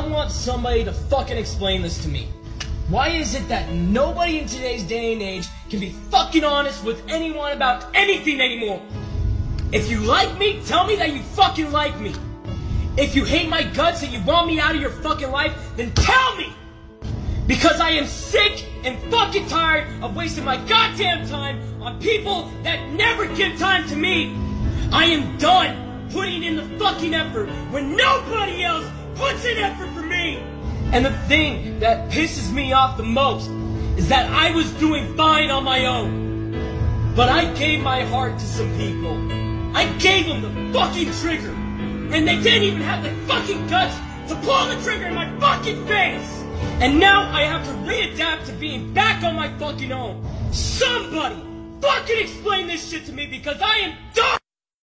want somebody to fucking explain this to me. Why is it that nobody in today's day and age can be fucking honest with anyone about anything anymore? If you like me, tell me that you fucking like me. If you hate my guts and you want me out of your fucking life, then tell me! Because I am sick and fucking tired of wasting my goddamn time on people that never give time to me. I am done putting in the fucking effort when nobody else puts in effort for me. And the thing that pisses me off the most is that I was doing fine on my own. But I gave my heart to some people. I gave them the fucking trigger. And they didn't even have the fucking guts to pull the trigger in my fucking face. And now I have to readapt to being back on my fucking own. Somebody fucking explain this shit to me because I am done!